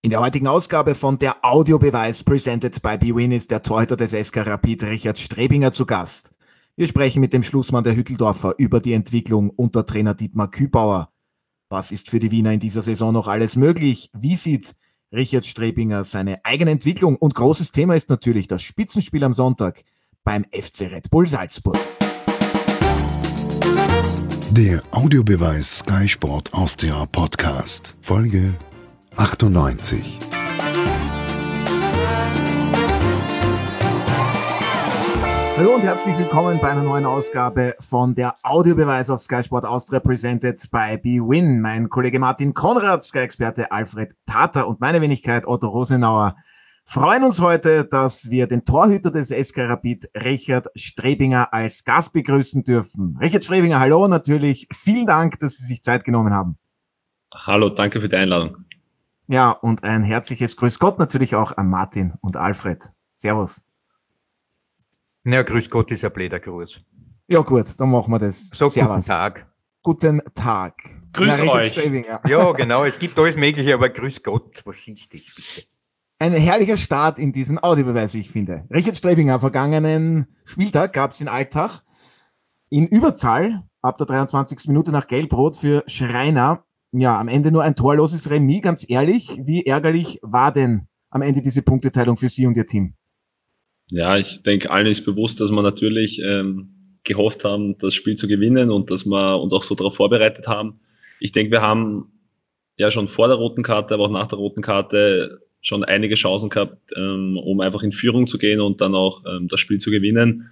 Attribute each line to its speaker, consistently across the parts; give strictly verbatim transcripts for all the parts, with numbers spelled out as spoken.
Speaker 1: In der heutigen Ausgabe von der Audiobeweis presented by bwin ist der Torhüter des S K Rapid Richard Strebinger zu Gast. Wir sprechen mit dem Schlussmann der Hütteldorfer über die Entwicklung unter Trainer Dietmar Kübauer. Was ist für die Wiener in dieser Saison noch alles möglich? Wie sieht Richard Strebinger seine eigene Entwicklung? Und großes Thema ist natürlich das Spitzenspiel am Sonntag beim F C Red Bull Salzburg.
Speaker 2: Der Audiobeweis Sky Sport Austria Podcast, Folge achtundneunzig.
Speaker 1: Hallo und herzlich willkommen bei einer neuen Ausgabe von der Audiobeweis auf Sky Sport Austria presented by bwin. Mein Kollege Martin Konrad, Sky-Experte Alfred Tater und meine Wenigkeit Otto Rosenauer freuen uns heute, dass wir den Torhüter des S K Rapid, Richard Strebinger, als Gast begrüßen dürfen. Richard Strebinger, hallo, natürlich vielen Dank, dass Sie sich Zeit genommen haben.
Speaker 3: Hallo, danke für die Einladung.
Speaker 1: Ja, und ein herzliches Grüß Gott natürlich auch an Martin und Alfred. Servus.
Speaker 4: Ja, Grüß Gott ist ein blöder Gruß.
Speaker 1: Ja gut, dann machen wir das.
Speaker 4: So,
Speaker 1: Servus.
Speaker 4: guten Tag.
Speaker 1: Guten Tag.
Speaker 3: Grüß
Speaker 1: Na,
Speaker 3: euch.
Speaker 1: Strebinger.
Speaker 4: Ja, genau, es gibt alles Mögliche, aber Grüß Gott, was ist das bitte?
Speaker 1: Ein herrlicher Start in diesen Audiobeweis, wie ich finde. Richard Strebinger, vergangenen Spieltag gab es in Altach in Überzahl ab der dreiundzwanzigsten Minute nach Gelbrot für Schreiner. Ja, am Ende nur ein torloses Remis. Ganz ehrlich, wie ärgerlich war denn am Ende diese Punkteteilung für Sie und Ihr Team?
Speaker 3: Ja, ich denke, allen ist bewusst, dass wir natürlich ähm, gehofft haben, das Spiel zu gewinnen und dass wir uns auch so darauf vorbereitet haben. Ich denke, wir haben ja schon vor der roten Karte, aber auch nach der roten Karte schon einige Chancen gehabt, ähm, um einfach in Führung zu gehen und dann auch ähm, das Spiel zu gewinnen.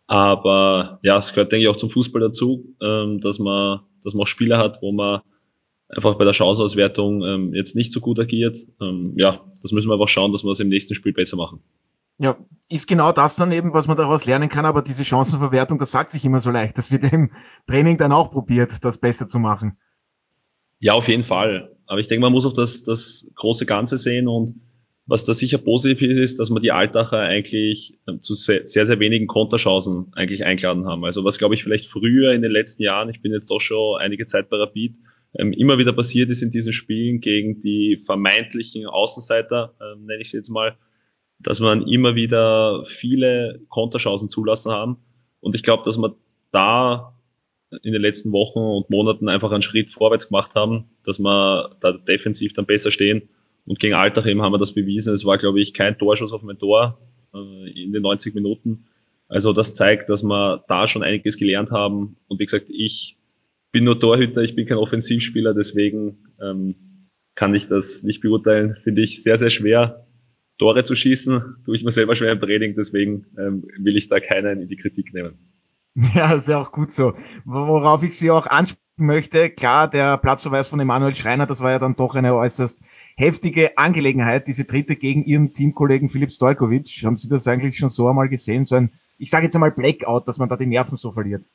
Speaker 3: Aber ja, es gehört, denke ich, auch zum Fußball dazu, ähm, dass man, dass man auch Spiele hat, wo man einfach bei der Chancenauswertung ähm, jetzt nicht so gut agiert. Ähm, ja, das müssen wir einfach schauen, dass wir es im nächsten Spiel besser machen.
Speaker 1: Ja, ist genau das dann eben, was man daraus lernen kann, aber diese Chancenverwertung, das sagt sich immer so leicht. Das wird im Training dann auch probiert, das besser zu machen.
Speaker 3: Ja, auf jeden Fall. Aber ich denke, man muss auch das, das große Ganze sehen, und was da sicher positiv ist, ist, dass wir die Altacher eigentlich zu sehr, sehr wenigen Konterchancen eigentlich eingeladen haben. Also was, glaube ich, vielleicht früher in den letzten Jahren, ich bin jetzt doch schon einige Zeit bei Rapid, ähm, immer wieder passiert ist in diesen Spielen gegen die vermeintlichen Außenseiter, ähm, nenne ich sie jetzt mal, dass man immer wieder viele Konterchancen zulassen haben. Und ich glaube, dass wir da in den letzten Wochen und Monaten einfach einen Schritt vorwärts gemacht haben, dass wir da defensiv dann besser stehen. Und gegen Altach eben haben wir das bewiesen. Es war, glaube ich, kein Torschuss auf mein Tor äh, in den neunzig Minuten. Also das zeigt, dass wir da schon einiges gelernt haben. Und wie gesagt, ich bin nur Torhüter, ich bin kein Offensivspieler, deswegen ähm, kann ich das nicht beurteilen. Finde ich sehr, sehr schwer, Tore zu schießen. Tue ich mir selber schwer im Training, deswegen ähm, will ich da keinen in die Kritik nehmen.
Speaker 1: Ja, ist ja auch gut so. Worauf ich Sie auch ansprechen möchte, klar, der Platzverweis von Emanuel Schreiner, das war ja dann doch eine äußerst heftige Angelegenheit, diese dritte gegen Ihren Teamkollegen Filip Stojkovic. Haben Sie das eigentlich schon so einmal gesehen? So ein, ich sage jetzt einmal Blackout, dass man da die Nerven so verliert.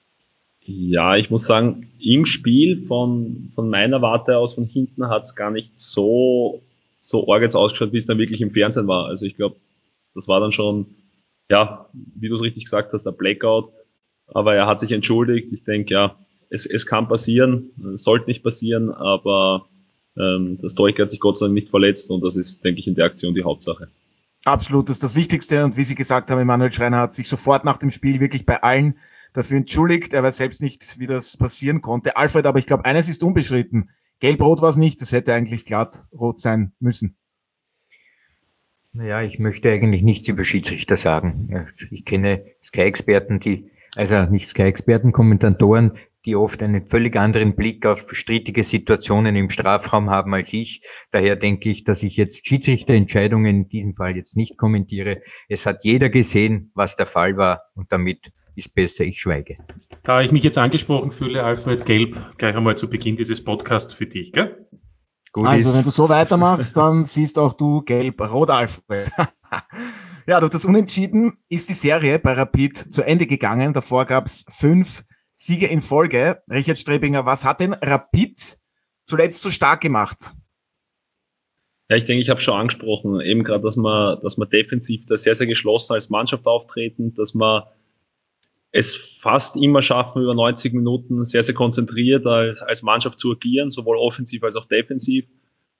Speaker 3: Ja, ich muss sagen, im Spiel von, von meiner Warte aus von hinten hat es gar nicht so, so arg jetzt ausgeschaut, wie es dann wirklich im Fernsehen war. Also ich glaube, das war dann schon, ja, wie du es richtig gesagt hast, der Blackout. Aber er hat sich entschuldigt. Ich denke, ja, es, es kann passieren, es sollte nicht passieren, aber ähm, das Stoiker hat sich Gott sei Dank nicht verletzt, und das ist, denke ich, in der Aktion die Hauptsache. Absolut,
Speaker 1: das ist das Wichtigste, und wie Sie gesagt haben, Emanuel Schreiner hat sich sofort nach dem Spiel wirklich bei allen dafür entschuldigt. Er weiß selbst nicht, wie das passieren konnte. Alfred, aber ich glaube, eines ist unbestritten. Gelb-Rot war es nicht, das hätte eigentlich glatt rot sein müssen.
Speaker 4: Naja, ich möchte eigentlich nichts über Schiedsrichter sagen. Ich kenne Sky-Experten, die, also nicht Sky-Experten, Kommentatoren, die oft einen völlig anderen Blick auf strittige Situationen im Strafraum haben als ich. Daher denke ich, dass ich jetzt Schiedsrichterentscheidungen in diesem Fall jetzt nicht kommentiere. Es hat jeder gesehen, was der Fall war, und damit ist besser, ich schweige.
Speaker 5: Da ich mich jetzt angesprochen fühle, Alfred, gelb, gleich einmal zu Beginn dieses Podcasts für dich, gell?
Speaker 1: Gut also, ist. Wenn du so weitermachst, dann siehst auch du gelb-rot, Alfred. Ja, durch das Unentschieden ist die Serie bei Rapid zu Ende gegangen. Davor gab es fünf Siege in Folge. Richard Strebinger, was hat denn Rapid zuletzt so stark gemacht?
Speaker 3: Ja, ich denke, ich habe schon angesprochen, eben gerade, dass wir, dass wir defensiv da sehr, sehr geschlossen als Mannschaft auftreten, dass wir es fast immer schaffen, über neunzig Minuten sehr, sehr konzentriert als, als Mannschaft zu agieren, sowohl offensiv als auch defensiv.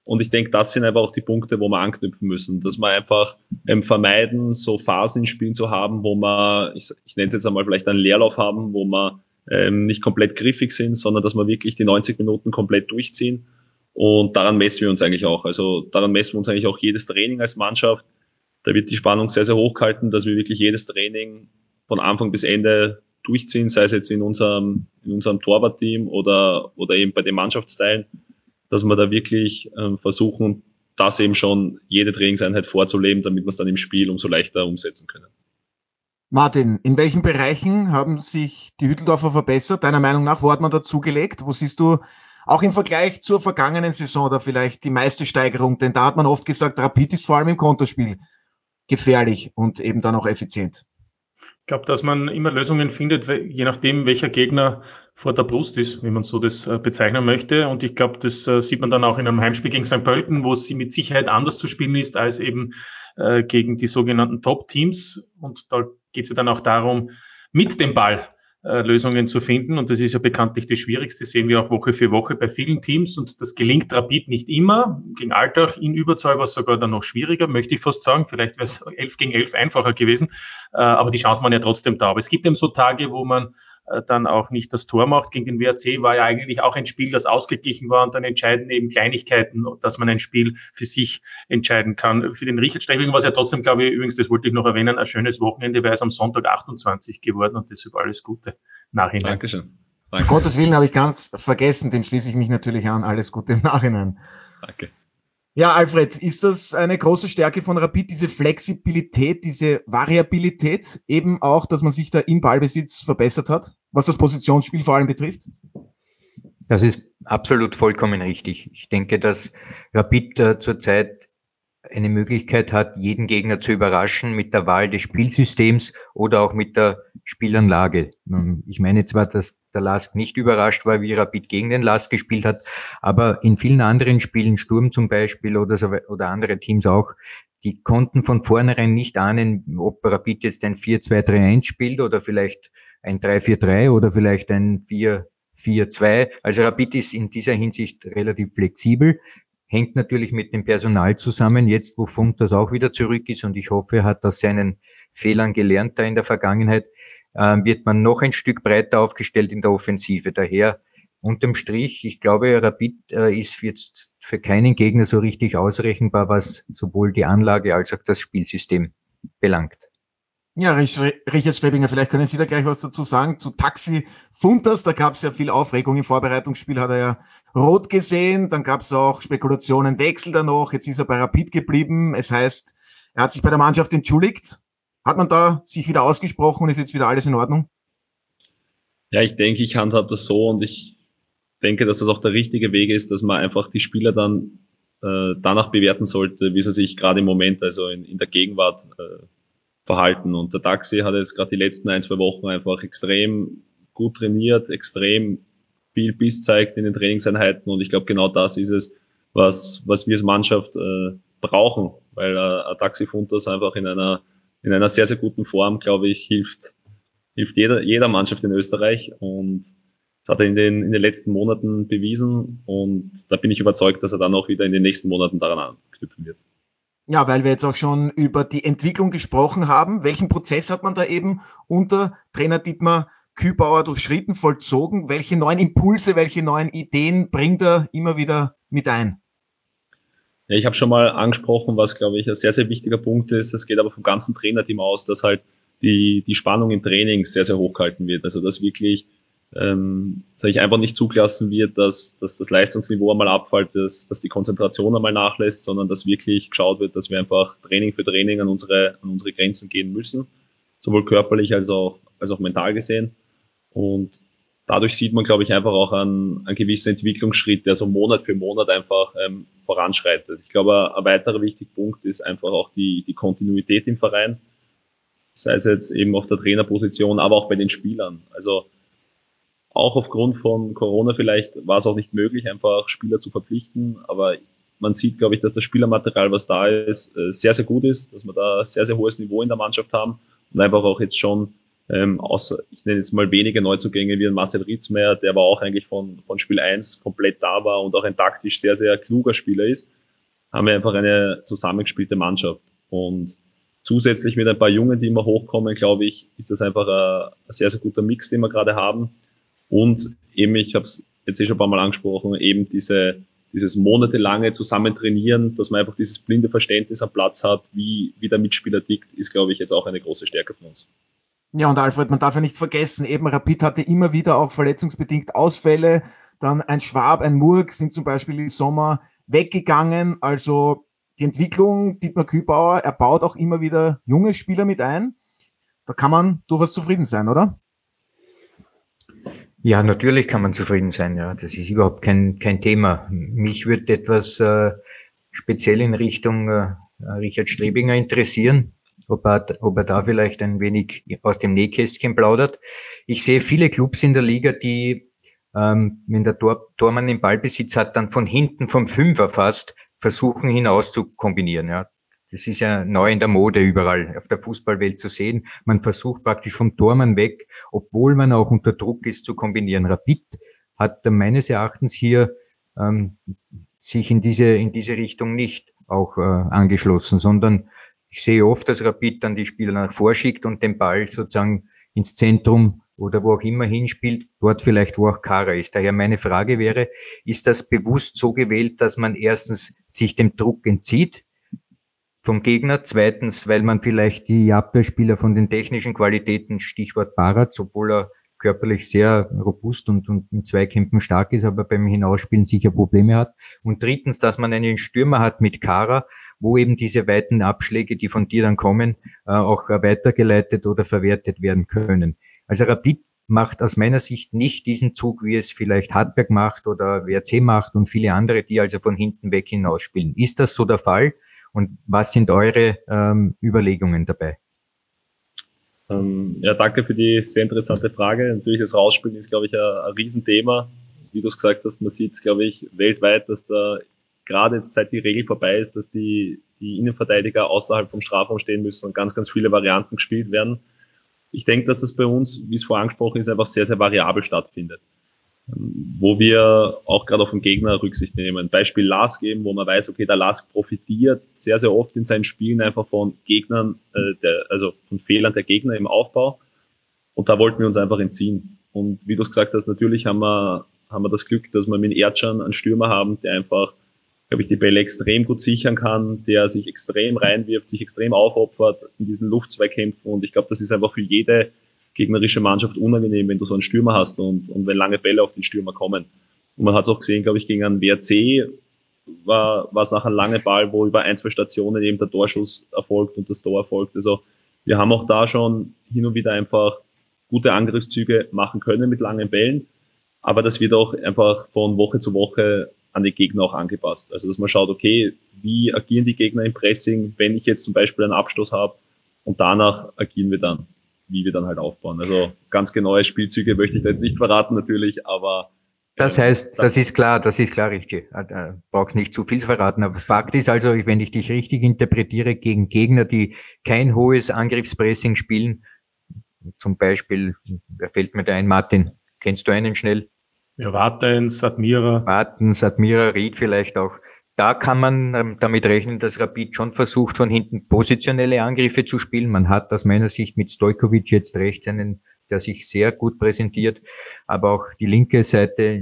Speaker 3: Und ich denke, das sind einfach auch die Punkte, wo wir anknüpfen müssen, dass wir einfach ähm, vermeiden, so Phasen in Spielen zu haben, wo wir, ich, ich nenne es jetzt einmal vielleicht einen Leerlauf haben, wo wir ähm, nicht komplett griffig sind, sondern dass wir wirklich die neunzig Minuten komplett durchziehen. Und daran messen wir uns eigentlich auch. Also daran messen wir uns eigentlich auch jedes Training als Mannschaft. Da wird die Spannung sehr, sehr hoch gehalten, dass wir wirklich jedes Training von Anfang bis Ende durchziehen, sei es jetzt in unserem, in unserem Torwartteam oder, oder eben bei den Mannschaftsteilen, dass wir da wirklich ähm, versuchen, das eben schon jede Trainingseinheit vorzuleben, damit wir es dann im Spiel umso leichter umsetzen können.
Speaker 1: Martin, in welchen Bereichen haben sich die Hütteldorfer verbessert? Deiner Meinung nach, wo hat man dazugelegt? Wo siehst du auch im Vergleich zur vergangenen Saison da vielleicht die meiste Steigerung? Denn da hat man oft gesagt, Rapid ist vor allem im Konterspiel gefährlich und eben dann auch effizient.
Speaker 5: Ich glaube, dass man immer Lösungen findet, je nachdem, welcher Gegner vor der Brust ist, wie man so das bezeichnen möchte. Und ich glaube, das sieht man dann auch in einem Heimspiel gegen Sankt Pölten, wo es mit Sicherheit anders zu spielen ist als eben äh, gegen die sogenannten Top-Teams. Und da geht es ja dann auch darum, mit dem Ball äh, Lösungen zu finden. Und das ist ja bekanntlich das Schwierigste, sehen wir auch Woche für Woche bei vielen Teams. Und das gelingt Rapid nicht immer. Gegen Altach in Überzahl war es sogar dann noch schwieriger, möchte ich fast sagen. Vielleicht wäre es elf gegen elf einfacher gewesen. Äh, aber die Chancen waren ja trotzdem da. Aber es gibt eben so Tage, wo man äh, dann auch nicht das Tor macht. Gegen den W R C war ja eigentlich auch ein Spiel, das ausgeglichen war. Und dann entscheiden eben Kleinigkeiten, dass man ein Spiel für sich entscheiden kann. Für den Richard Strebing war es ja trotzdem, glaube ich, übrigens, das wollte ich noch erwähnen, ein schönes Wochenende, weil es am Sonntag achtundzwanzig geworden und deshalb alles Gute nachhinein.
Speaker 3: Dankeschön.
Speaker 1: Danke. Um Gottes Willen habe ich ganz vergessen, dem schließe ich mich natürlich an. Alles Gute im Nachhinein.
Speaker 3: Danke.
Speaker 1: Ja, Alfred, ist das eine große Stärke von Rapid, diese Flexibilität, diese Variabilität, eben auch, dass man sich da im Ballbesitz verbessert hat, was das Positionsspiel vor allem betrifft?
Speaker 4: Das ist absolut vollkommen richtig. Ich denke, dass Rapid äh, zurzeit eine Möglichkeit hat, jeden Gegner zu überraschen mit der Wahl des Spielsystems oder auch mit der Spielanlage. Ich meine zwar, dass der Lask nicht überrascht war, wie Rapid gegen den Lask gespielt hat, aber in vielen anderen Spielen, Sturm zum Beispiel oder, so, oder andere Teams auch, die konnten von vornherein nicht ahnen, ob Rapid jetzt ein vier zwei drei eins spielt oder vielleicht ein drei vier drei oder vielleicht ein vier vier zwei. Also Rapid ist in dieser Hinsicht relativ flexibel. Hängt natürlich mit dem Personal zusammen, jetzt wo Funtas auch wieder zurück ist und ich hoffe, er hat aus seinen Fehlern gelernt da in der Vergangenheit, äh, wird man noch ein Stück breiter aufgestellt in der Offensive. Daher unterm Strich, ich glaube, Rapid äh, ist jetzt für keinen Gegner so richtig ausrechenbar, was sowohl die Anlage als auch das Spielsystem belangt.
Speaker 1: Ja, Richard Strebinger, vielleicht können Sie da gleich was dazu sagen zu Taxi Funtas. Da gab es ja viel Aufregung im Vorbereitungsspiel, hat er ja rot gesehen. Dann gab es auch Spekulationen, Wechsel da noch. Jetzt ist er bei Rapid geblieben. Es heißt, er hat sich bei der Mannschaft entschuldigt. Hat man da sich wieder ausgesprochen und ist jetzt wieder alles in Ordnung?
Speaker 3: Ja, ich denke, ich handhabe das so und ich denke, dass das auch der richtige Weg ist, dass man einfach die Spieler dann äh, danach bewerten sollte, wie sie sich gerade im Moment, also in, in der Gegenwart, äh, verhalten. Und der Taxi hat jetzt gerade die letzten ein, zwei Wochen einfach extrem gut trainiert, extrem viel Biss zeigt in den Trainingseinheiten und ich glaube, genau das ist es, was was wir als Mannschaft äh, brauchen, weil äh, ein Taxi Funtas einfach in einer in einer sehr, sehr guten Form, glaube ich, hilft hilft jeder jeder Mannschaft in Österreich und das hat er in den in den letzten Monaten bewiesen und da bin ich überzeugt, dass er dann auch wieder in den nächsten Monaten daran anknüpfen wird.
Speaker 1: Ja, weil wir jetzt auch schon über die Entwicklung gesprochen haben. Welchen Prozess hat man da eben unter Trainer Dietmar Kübauer durchschritten, vollzogen? Welche neuen Impulse, welche neuen Ideen bringt er immer wieder mit ein?
Speaker 3: Ja, ich habe schon mal angesprochen, was, glaube ich, ein sehr, sehr wichtiger Punkt ist. Es geht aber vom ganzen Trainerteam aus, dass halt die die Spannung im Training sehr, sehr hoch gehalten wird. Also dass wirklich ähm, sag ich, einfach nicht zugelassen wird, dass, dass das Leistungsniveau einmal abfällt, dass, dass die Konzentration einmal nachlässt, sondern dass wirklich geschaut wird, dass wir einfach Training für Training an unsere, an unsere Grenzen gehen müssen, sowohl körperlich als auch, als auch mental gesehen. Und dadurch sieht man, glaube ich, einfach auch einen, einen gewissen Entwicklungsschritt, der so Monat für Monat einfach ähm, voranschreitet. Ich glaube, ein weiterer wichtiger Punkt ist einfach auch die, die Kontinuität im Verein, sei es jetzt eben auf der Trainerposition, aber auch bei den Spielern. Also auch aufgrund von Corona vielleicht war es auch nicht möglich, einfach Spieler zu verpflichten. Aber man sieht, glaube ich, dass das Spielermaterial, was da ist, sehr, sehr gut ist, dass wir da sehr, sehr hohes Niveau in der Mannschaft haben und einfach auch jetzt schon, ähm, außer, ich nenne jetzt mal wenige Neuzugänge wie ein Marcel Ritzmeier, der aber auch eigentlich von, von Spiel eins komplett da war und auch ein taktisch sehr, sehr kluger Spieler ist, haben wir einfach eine zusammengespielte Mannschaft. Und zusätzlich mit ein paar Jungen, die immer hochkommen, glaube ich, ist das einfach ein, ein sehr, sehr guter Mix, den wir gerade haben. Und eben, ich habe es jetzt eh schon ein paar Mal angesprochen, eben diese dieses monatelange Zusammentrainieren, dass man einfach dieses blinde Verständnis am Platz hat, wie, wie der Mitspieler tickt, ist, glaube ich, jetzt auch eine große Stärke von uns.
Speaker 1: Ja, und Alfred, man darf ja nicht vergessen, eben Rapid hatte immer wieder auch verletzungsbedingt Ausfälle, dann ein Schwab, ein Murg sind zum Beispiel im Sommer weggegangen, also die Entwicklung, Dietmar Kübauer, er baut auch immer wieder junge Spieler mit ein, da kann man durchaus zufrieden sein, oder?
Speaker 4: Ja, natürlich kann man zufrieden sein, ja. Das ist überhaupt kein, kein Thema. Mich würde etwas äh, speziell in Richtung äh, Richard Strebinger interessieren, ob er, ob er da vielleicht ein wenig aus dem Nähkästchen plaudert. Ich sehe viele Clubs in der Liga, die, ähm, wenn der Tor, Tormann den Ballbesitz hat, dann von hinten vom Fünfer fast versuchen hinaus zu kombinieren, ja. Das ist ja neu in der Mode überall auf der Fußballwelt zu sehen. Man versucht praktisch vom Tormann weg, obwohl man auch unter Druck ist, zu kombinieren. Rapid hat meines Erachtens hier ähm, sich in diese in diese Richtung nicht auch äh, angeschlossen, sondern ich sehe oft, dass Rapid dann die Spieler nach vorschickt und den Ball sozusagen ins Zentrum oder wo auch immer hinspielt, dort vielleicht, wo auch Kara ist. Daher meine Frage wäre, ist das bewusst so gewählt, dass man erstens sich dem Druck entzieht vom Gegner, zweitens, weil man vielleicht die Abwehrspieler von den technischen Qualitäten, Stichwort Baratz, obwohl er körperlich sehr robust und, und in Zweikämpfen stark ist, aber beim Hinausspielen sicher Probleme hat. Und drittens, dass man einen Stürmer hat mit Kara, wo eben diese weiten Abschläge, die von dir dann kommen, auch weitergeleitet oder verwertet werden können. Also Rapid macht aus meiner Sicht nicht diesen Zug, wie es vielleicht Hartberg macht oder W R C macht und viele andere, die also von hinten weg hinausspielen. Ist das so der Fall? Und was sind eure ähm, Überlegungen dabei?
Speaker 3: Ähm, ja, danke für die sehr interessante Frage. Natürlich, das Rausspielen ist, glaube ich, ein, ein Riesenthema. Wie du es gesagt hast, man sieht es, glaube ich, weltweit, dass da gerade jetzt, seit die Regel vorbei ist, dass die, die Innenverteidiger außerhalb vom Strafraum stehen müssen und ganz, ganz viele Varianten gespielt werden. Ich denke, dass das bei uns, wie es vorher angesprochen ist, einfach sehr, sehr variabel stattfindet. Wo wir auch gerade auf den Gegner Rücksicht nehmen. Beispiel Lask eben, wo man weiß, okay, der Lask profitiert sehr, sehr oft in seinen Spielen einfach von Gegnern, äh, der, also von Fehlern der Gegner im Aufbau. Und da wollten wir uns einfach entziehen. Und wie du es gesagt hast, natürlich haben wir, haben wir das Glück, dass wir mit Erdschan einen Stürmer haben, der einfach, glaube ich, die Bälle extrem gut sichern kann, der sich extrem reinwirft, sich extrem aufopfert in diesen Luftzweikämpfen. Und ich glaube, das ist einfach für jede gegnerische Mannschaft unangenehm, wenn du so einen Stürmer hast und, und wenn lange Bälle auf den Stürmer kommen. Und man hat es auch gesehen, glaube ich, gegen einen W R C war, war es nachher ein langer Ball, wo über ein, zwei Stationen eben der Torschuss erfolgt und das Tor erfolgt. Also wir haben auch da schon hin und wieder einfach gute Angriffszüge machen können mit langen Bällen, aber das wird auch einfach von Woche zu Woche an die Gegner auch angepasst. Also dass man schaut, okay, wie agieren die Gegner im Pressing, wenn ich jetzt zum Beispiel einen Abstoß habe und danach agieren wir dann, wie wir dann halt aufbauen. Also ganz genaue Spielzüge möchte ich da jetzt nicht verraten natürlich, aber...
Speaker 4: Das heißt, das ist klar, das ist klar richtig. Äh, brauchst nicht zu viel verraten, aber Fakt ist also, wenn ich dich richtig interpretiere, gegen Gegner, die kein hohes Angriffspressing spielen, zum Beispiel, wer fällt mir da ein, Martin, kennst du einen schnell?
Speaker 5: Ja, Wartens, Admira.
Speaker 4: Wartens, Admira, Ried vielleicht auch. Da kann man ähm, damit rechnen, dass Rapid schon versucht, von hinten positionelle Angriffe zu spielen. Man hat aus meiner Sicht mit Stojkovic jetzt rechts einen, der sich sehr gut präsentiert, aber auch die linke Seite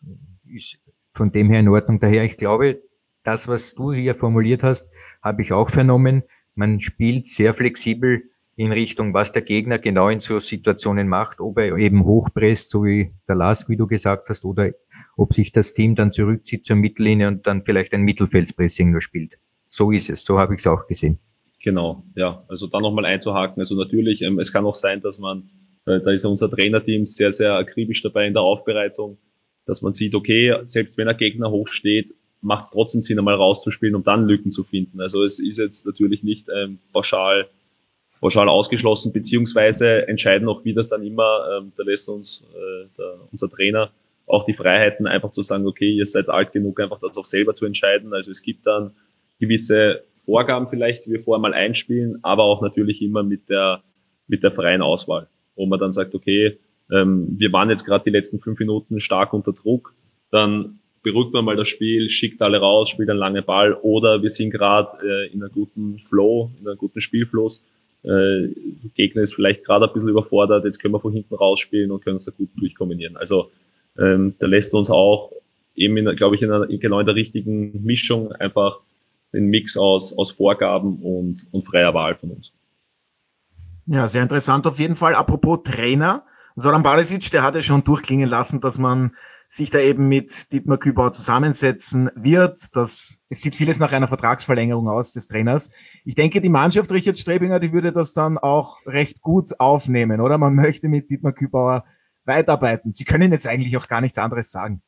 Speaker 4: ist von dem her in Ordnung. Daher, ich glaube, das, was du hier formuliert hast, habe ich auch vernommen. Man spielt sehr flexibel in Richtung, was der Gegner genau in so Situationen macht, ob er eben hochpresst, so wie der Lask, wie du gesagt hast, oder ob sich das Team dann zurückzieht zur Mittellinie und dann vielleicht ein Mittelfeldpressing nur spielt. So ist es, so habe ich es auch gesehen.
Speaker 3: Genau, ja, also da nochmal einzuhaken. Also natürlich, ähm, es kann auch sein, dass man, äh, da ist ja unser Trainerteam sehr, sehr akribisch dabei in der Aufbereitung, dass man sieht, okay, selbst wenn ein Gegner hoch steht, macht es trotzdem Sinn, einmal rauszuspielen, um dann Lücken zu finden. Also es ist jetzt natürlich nicht ähm, pauschal pauschal ausgeschlossen, beziehungsweise entscheiden auch, wie das dann immer, ähm, da lässt uns äh, der, unser Trainer auch die Freiheiten, einfach zu sagen, okay, ihr seid alt genug, einfach das auch selber zu entscheiden. Also es gibt dann gewisse Vorgaben vielleicht, die wir vorher mal einspielen, aber auch natürlich immer mit der mit der freien Auswahl, wo man dann sagt, okay, ähm, wir waren jetzt gerade die letzten fünf Minuten stark unter Druck, dann beruhigt man mal das Spiel, schickt alle raus, spielt einen langen Ball, oder wir sind gerade äh, in einem guten Flow, in einem guten Spielfluss. Äh, der Gegner ist vielleicht gerade ein bisschen überfordert, jetzt können wir von hinten rausspielen und können es da gut durchkombinieren. Also ähm, da lässt uns auch eben, glaube ich, in einer, genau in der richtigen Mischung einfach den Mix aus, aus Vorgaben und, und freier Wahl von uns.
Speaker 1: Ja, sehr interessant auf jeden Fall. Apropos Trainer, Zoran Barišić, der hat ja schon durchklingen lassen, dass man sich da eben mit Dietmar Kübauer zusammensetzen wird. Das, es sieht vieles nach einer Vertragsverlängerung aus des Trainers. Ich denke, die Mannschaft Richard Strebinger, die würde das dann auch recht gut aufnehmen, oder? Man möchte mit Dietmar Kübauer weiterarbeiten. Sie können jetzt eigentlich auch gar nichts anderes sagen.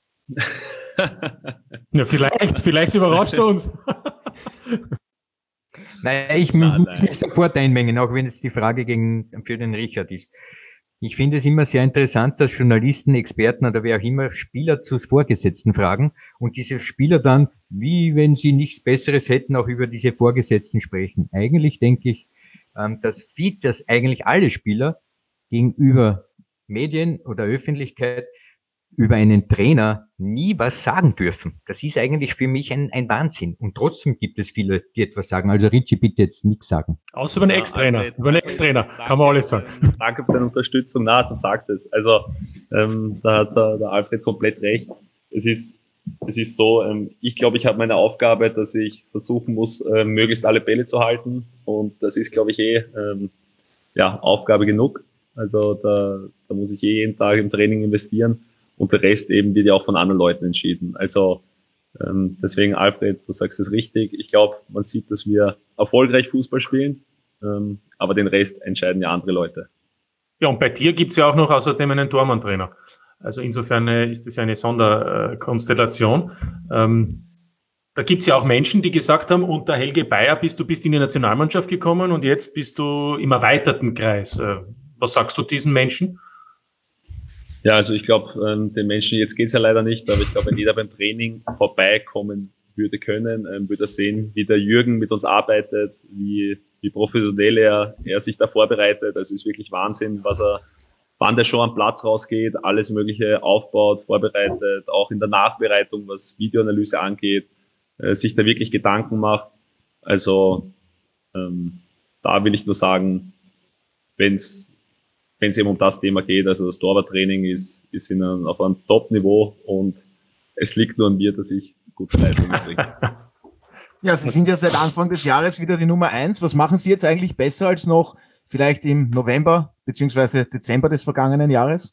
Speaker 5: Ja, vielleicht, vielleicht überrascht er uns.
Speaker 4: Naja, ich nein, muss mich sofort einmengen, auch wenn es die Frage gegen, für den Richard ist. Ich finde es immer sehr interessant, dass Journalisten, Experten oder wer auch immer Spieler zu Vorgesetzten fragen und diese Spieler dann, wie wenn sie nichts Besseres hätten, auch über diese Vorgesetzten sprechen. Eigentlich denke ich, dass viel, dass eigentlich alle Spieler gegenüber Medien oder Öffentlichkeit über einen Trainer nie was sagen dürfen. Das ist eigentlich für mich ein, ein Wahnsinn. Und trotzdem gibt es viele, die etwas sagen. Also Richie, bitte jetzt nichts sagen.
Speaker 5: Außer über einen Ex-Trainer. Ja, über einen Ex-Trainer kann man alles sagen.
Speaker 3: Danke für deine Unterstützung. Na, du sagst es. Also ähm, da hat der, der Alfred komplett recht. Es ist, es ist so, ähm, ich glaube, ich habe meine Aufgabe, dass ich versuchen muss, äh, möglichst alle Bälle zu halten. Und das ist, glaube ich, eh ähm, ja, Aufgabe genug. Also da, da muss ich eh jeden Tag im Training investieren. Und der Rest eben wird ja auch von anderen Leuten entschieden. Also ähm, deswegen, Alfred, du sagst es richtig. Ich glaube, man sieht, dass wir erfolgreich Fußball spielen, ähm, aber den Rest entscheiden ja andere Leute.
Speaker 5: Ja, und bei dir gibt's ja auch noch außerdem einen Tormann-Trainer. Also insofern ist das ja eine Sonderkonstellation. Ähm, da gibt's ja auch Menschen, die gesagt haben, unter Helge Bayer bist du bist in die Nationalmannschaft gekommen und jetzt bist du im erweiterten Kreis. Äh, was sagst du diesen Menschen?
Speaker 3: Ja, also ich glaube, ähm, den Menschen, jetzt geht's ja leider nicht, aber ich glaube, wenn jeder beim Training vorbeikommen würde können, ähm, würde er sehen, wie der Jürgen mit uns arbeitet, wie, wie professionell er, er sich da vorbereitet. Also es ist wirklich Wahnsinn, was er, wann der schon am Platz rausgeht, alles Mögliche aufbaut, vorbereitet, auch in der Nachbereitung, was Videoanalyse angeht, äh, sich da wirklich Gedanken macht. Also ähm, da will ich nur sagen, wenn's wenn es eben um das Thema geht, also das Torwarttraining ist, ist in einem, auf einem Top-Niveau und es liegt nur an mir, dass ich gute Leistungen bringe.
Speaker 1: Ja, Sie sind ja seit Anfang des Jahres wieder die Nummer eins. Was machen Sie jetzt eigentlich besser als noch vielleicht im November beziehungsweise Dezember des vergangenen Jahres?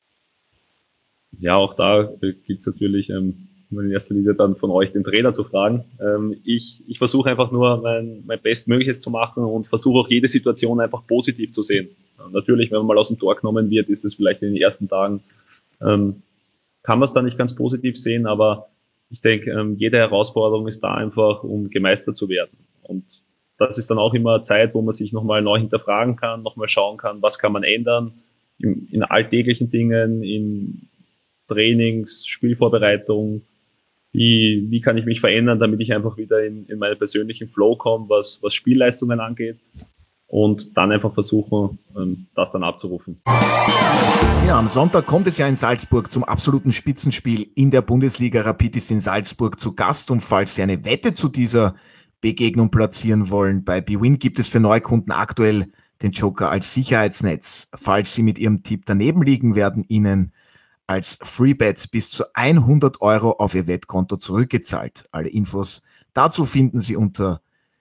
Speaker 3: Ja, auch da gilt es natürlich ähm, in erster Linie dann von euch den Trainer zu fragen. Ähm, ich ich versuche einfach nur mein, mein Bestmögliches zu machen und versuche auch jede Situation einfach positiv zu sehen. Natürlich, wenn man mal aus dem Tor genommen wird, ist das vielleicht in den ersten Tagen, ähm, kann man es da nicht ganz positiv sehen, aber ich denke, ähm, jede Herausforderung ist da einfach, um gemeistert zu werden. Und das ist dann auch immer Zeit, wo man sich nochmal neu hinterfragen kann, nochmal schauen kann, was kann man ändern in, in alltäglichen Dingen, in Trainings, Spielvorbereitung, wie, wie kann ich mich verändern, damit ich einfach wieder in, in meinen persönlichen Flow komme, was, was Spielleistungen angeht. Und dann einfach versuchen, das dann abzurufen.
Speaker 1: Ja, am Sonntag kommt es ja in Salzburg zum absoluten Spitzenspiel in der Bundesliga. Rapid ist in Salzburg zu Gast und falls Sie eine Wette zu dieser Begegnung platzieren wollen, bei bwin gibt es für Neukunden aktuell den Joker als Sicherheitsnetz. Falls Sie mit Ihrem Tipp daneben liegen, werden Ihnen als Freebet bis zu hundert Euro auf Ihr Wettkonto zurückgezahlt. Alle Infos dazu finden Sie unter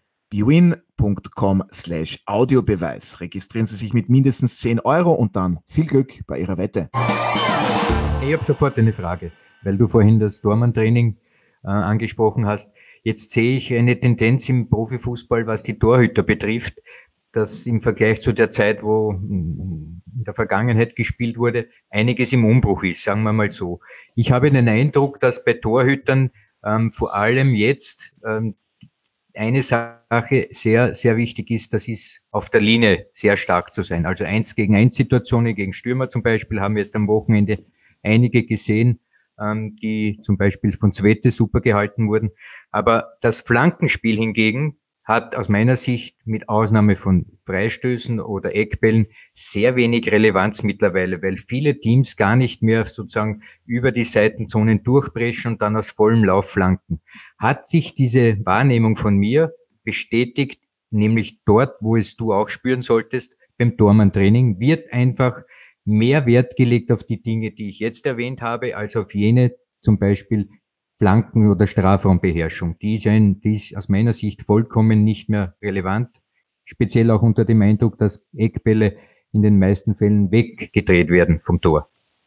Speaker 1: bwin.com slash Audiobeweis. Registrieren Sie sich mit mindestens zehn Euro und dann viel Glück bei Ihrer Wette.
Speaker 4: Ich habe sofort eine Frage, weil du vorhin das Tormann-Training äh, angesprochen hast. Jetzt sehe ich eine Tendenz im Profifußball, was die Torhüter betrifft, dass im Vergleich zu der Zeit, wo in der Vergangenheit gespielt wurde, einiges im Umbruch ist, sagen wir mal so. Ich habe den Eindruck, dass bei Torhütern ähm, vor allem jetzt ähm, eine Sache sehr, sehr wichtig ist, das ist auf der Linie sehr stark zu sein. Also eins gegen eins Situationen gegen Stürmer zum Beispiel haben wir jetzt am Wochenende einige gesehen, ähm, die zum Beispiel von Svete super gehalten wurden. Aber das Flankenspiel hingegen, hat aus meiner Sicht mit Ausnahme von Freistößen oder Eckbällen sehr wenig Relevanz mittlerweile, weil viele Teams gar nicht mehr sozusagen über die Seitenzonen durchpreschen und dann aus vollem Lauf flanken. Hat sich diese Wahrnehmung von mir bestätigt, nämlich dort, wo es du auch spüren solltest, beim Tormann-Training, wird einfach mehr Wert gelegt auf die Dinge, die ich jetzt erwähnt habe, als auf jene, zum Beispiel Flanken- oder Strafraumbeherrschung. Die ist, ein, die ist aus meiner Sicht vollkommen nicht mehr relevant, speziell auch unter dem Eindruck, dass Eckbälle in den meisten Fällen weggedreht werden vom Tor.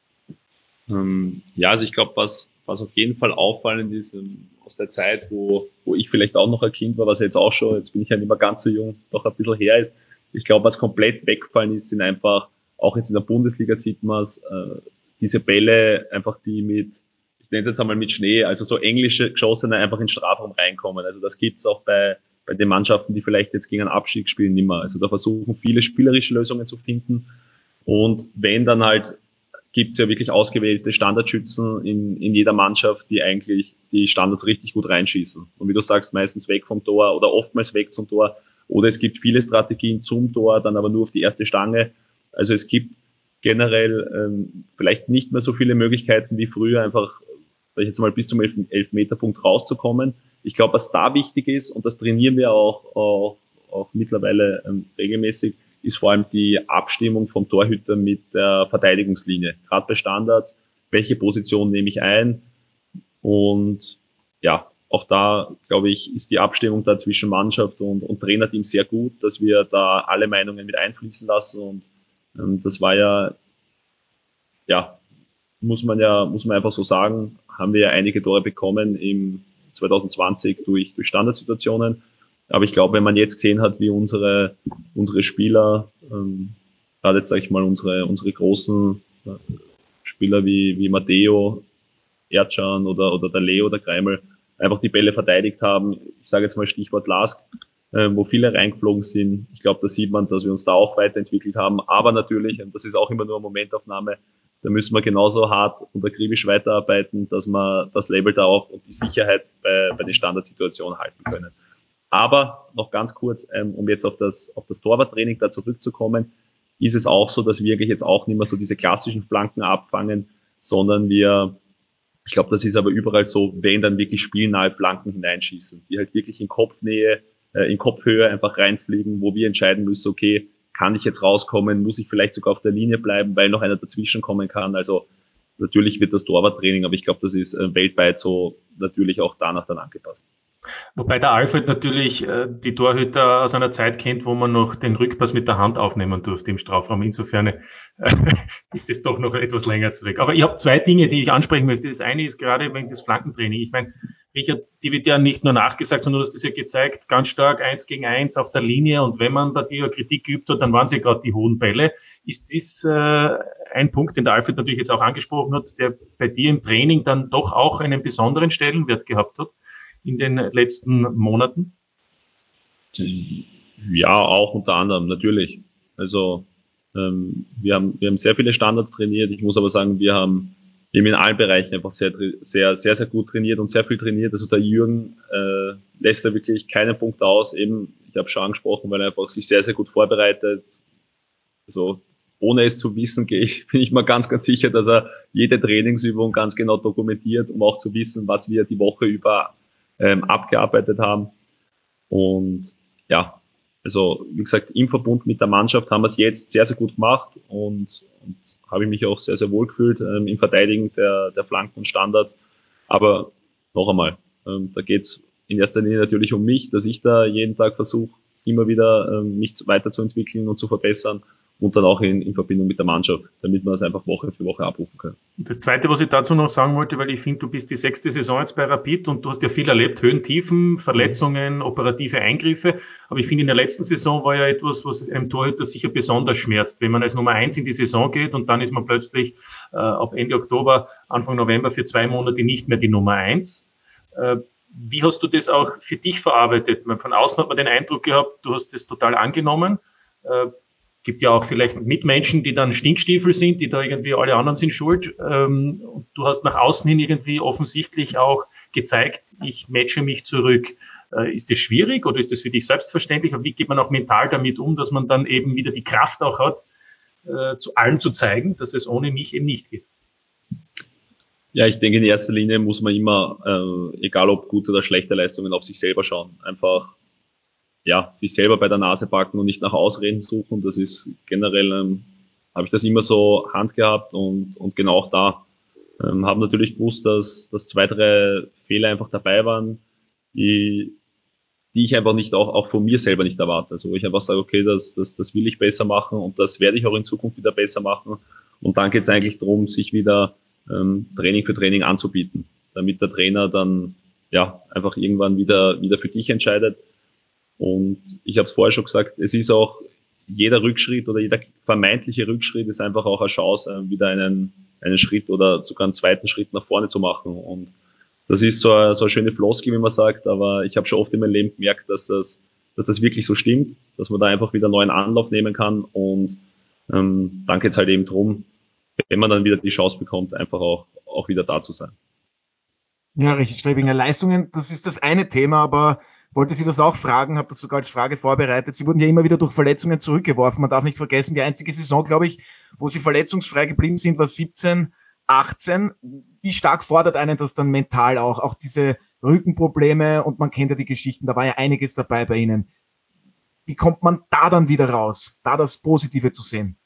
Speaker 3: Ähm, ja, also ich glaube, was, was auf jeden Fall auffallend ist, ähm, aus der Zeit, wo, wo ich vielleicht auch noch ein Kind war, was jetzt auch schon, jetzt bin ich ja nicht mehr ganz so jung, doch ein bisschen her ist. Ich glaube, was komplett weggefallen ist, sind einfach, auch jetzt in der Bundesliga sieht man es, äh, diese Bälle einfach, die mit, ich nenne es jetzt einmal mit Schnee, also so englische Geschossene einfach in den Strafraum reinkommen. Also das gibt's auch bei, bei den Mannschaften, die vielleicht jetzt gegen einen Abstieg spielen, nicht mehr. Also da versuchen viele spielerische Lösungen zu finden. Und wenn dann halt, gibt's ja wirklich ausgewählte Standardschützen in, in jeder Mannschaft, die eigentlich die Standards richtig gut reinschießen. Und wie du sagst, meistens weg vom Tor oder oftmals weg zum Tor. Oder es gibt viele Strategien zum Tor, dann aber nur auf die erste Stange. Also es gibt generell ähm, vielleicht nicht mehr so viele Möglichkeiten wie früher, einfach sag ich jetzt mal bis zum Elfmeterpunkt rauszukommen. Ich glaube, was da wichtig ist, und das trainieren wir auch, auch, auch mittlerweile ähm, regelmäßig, ist vor allem die Abstimmung vom Torhüter mit der Verteidigungslinie. Gerade bei Standards, welche Position nehme ich ein? Und ja, auch da, glaube ich, ist die Abstimmung da zwischen Mannschaft und, und Trainerteam sehr gut, dass wir da alle Meinungen mit einfließen lassen. Und ähm, das war ja, ja, muss man ja, muss man einfach so sagen, haben wir ja einige Tore bekommen im zwanzig zwanzig durch, durch Standardsituationen. Aber ich glaube, wenn man jetzt gesehen hat, wie unsere, unsere Spieler, ähm, gerade jetzt sage ich mal unsere, unsere großen äh, Spieler wie, wie Matteo, Erdschan oder, oder der Leo, der Greimel, einfach die Bälle verteidigt haben. Ich sage jetzt mal Stichwort Lask, äh, wo viele reingeflogen sind. Ich glaube, da sieht man, dass wir uns da auch weiterentwickelt haben. Aber natürlich, und das ist auch immer nur eine Momentaufnahme, da müssen wir genauso hart und akribisch weiterarbeiten, dass wir das Label da auch und die Sicherheit bei, bei den Standardsituationen halten können. Aber noch ganz kurz, ähm, um jetzt auf das, auf das Torwarttraining da zurückzukommen, ist es auch so, dass wir eigentlich jetzt auch nicht mehr so diese klassischen Flanken abfangen, sondern wir, ich glaube, das ist aber überall so, wenn dann wirklich spielnahe Flanken hineinschießen, die halt wirklich in Kopfnähe, äh, in Kopfhöhe einfach reinfliegen, wo wir entscheiden müssen, okay, kann ich jetzt rauskommen, muss ich vielleicht sogar auf der Linie bleiben, weil noch einer dazwischen kommen kann. Also natürlich wird das Torwarttraining, aber ich glaube, das ist äh, weltweit so natürlich auch danach dann angepasst.
Speaker 5: Wobei der Alfred natürlich äh, die Torhüter aus einer Zeit kennt, wo man noch den Rückpass mit der Hand aufnehmen durfte im Strafraum. Insofern äh, ist das doch noch etwas länger zurück. Aber ich habe zwei Dinge, die ich ansprechen möchte. Das eine ist gerade wegen des Flankentraining. Ich meine, Richard, die wird ja nicht nur nachgesagt, sondern du hast das ja gezeigt, ganz stark eins gegen eins auf der Linie. Und wenn man bei dir Kritik geübt hat, dann waren sie gerade die hohen Bälle. Ist das äh, ein Punkt, den der Alfred natürlich jetzt auch angesprochen hat, der bei dir im Training dann doch auch einen besonderen Stellenwert gehabt hat in den letzten Monaten?
Speaker 3: Ja, auch unter anderem, natürlich. Also ähm, wir haben wir haben sehr viele Standards trainiert. Ich muss aber sagen, wir haben eben in allen Bereichen einfach sehr sehr sehr sehr gut trainiert und sehr viel trainiert. Also der Jürgen äh, lässt da wirklich keinen Punkt aus. Eben, ich habe schon angesprochen, weil er einfach sich sehr sehr gut vorbereitet. Also ohne es zu wissen, gehe ich, bin ich mir ganz ganz sicher, dass er jede Trainingsübung ganz genau dokumentiert, um auch zu wissen, was wir die Woche über Ähm, abgearbeitet haben. Und ja, also wie gesagt, im Verbund mit der Mannschaft haben wir es jetzt sehr, sehr gut gemacht und, und habe ich mich auch sehr, sehr wohl gefühlt ähm, im Verteidigen der, der Flanken und Standards. Aber noch einmal, ähm, da geht's in erster Linie natürlich um mich, dass ich da jeden Tag versuche, immer wieder ähm, mich weiterzuentwickeln und zu verbessern und dann auch in, in Verbindung mit der Mannschaft, damit wir es einfach Woche für Woche abrufen können.
Speaker 5: Das Zweite, was ich dazu noch sagen wollte, weil ich finde, du bist die sechste Saison jetzt bei Rapid und du hast ja viel erlebt, Höhen, Tiefen, Verletzungen, operative Eingriffe, aber ich finde, in der letzten Saison war ja etwas, was einem Torhüter sicher besonders schmerzt, wenn man als Nummer eins in die Saison geht und dann ist man plötzlich äh, ab Ende Oktober, Anfang November für zwei Monate nicht mehr die Nummer eins. Äh, wie hast du das auch für dich verarbeitet? Von außen hat man den Eindruck gehabt, du hast das total angenommen. Äh, gibt ja auch vielleicht Mitmenschen, die dann Stinkstiefel sind, die da irgendwie alle anderen sind schuld. Ähm, und du hast nach außen hin irgendwie offensichtlich auch gezeigt, ich matche mich zurück. Äh, ist das schwierig oder ist das für dich selbstverständlich? Und wie geht man auch mental damit um, dass man dann eben wieder die Kraft auch hat, äh, zu allen zu zeigen, dass es ohne mich eben nicht geht?
Speaker 3: Ja, ich denke, in erster Linie muss man immer, äh, egal ob gute oder schlechte Leistungen, auf sich selber schauen. Einfach ja, sich selber bei der Nase packen und nicht nach Ausreden suchen. Das ist generell, ähm, habe ich das immer so handgehabt und, und genau auch da. Ähm, habe natürlich gewusst, dass, dass zwei, drei Fehler einfach dabei waren, die, die ich einfach nicht auch, auch von mir selber nicht erwarte. Also wo ich einfach sage, okay, das, das, das will ich besser machen und das werde ich auch in Zukunft wieder besser machen. Und dann geht es eigentlich darum, sich wieder ähm, Training für Training anzubieten, damit der Trainer dann ja einfach irgendwann wieder, wieder für dich entscheidet. Und ich habe es vorher schon gesagt, es ist auch jeder Rückschritt oder jeder vermeintliche Rückschritt ist einfach auch eine Chance, wieder einen, einen Schritt oder sogar einen zweiten Schritt nach vorne zu machen. Und das ist so eine, so eine schöne Floskel, wie man sagt, aber ich habe schon oft in meinem Leben gemerkt, dass das, dass das wirklich so stimmt, dass man da einfach wieder neuen Anlauf nehmen kann. Und ähm, dann geht es halt eben drum, wenn man dann wieder die Chance bekommt, einfach auch, auch wieder da zu sein.
Speaker 1: Ja, Richard Strebinger, Leistungen, das ist das eine Thema, aber wollte Sie das auch fragen, habe das sogar als Frage vorbereitet. Sie wurden ja immer wieder durch Verletzungen zurückgeworfen. Man darf nicht vergessen, die einzige Saison, glaube ich, wo Sie verletzungsfrei geblieben sind, war siebzehn, achtzehn. Wie stark fordert einen das dann mental auch? Auch diese Rückenprobleme und man kennt ja die Geschichten, da war ja einiges dabei bei Ihnen. Wie kommt man da dann wieder raus, da das Positive zu sehen?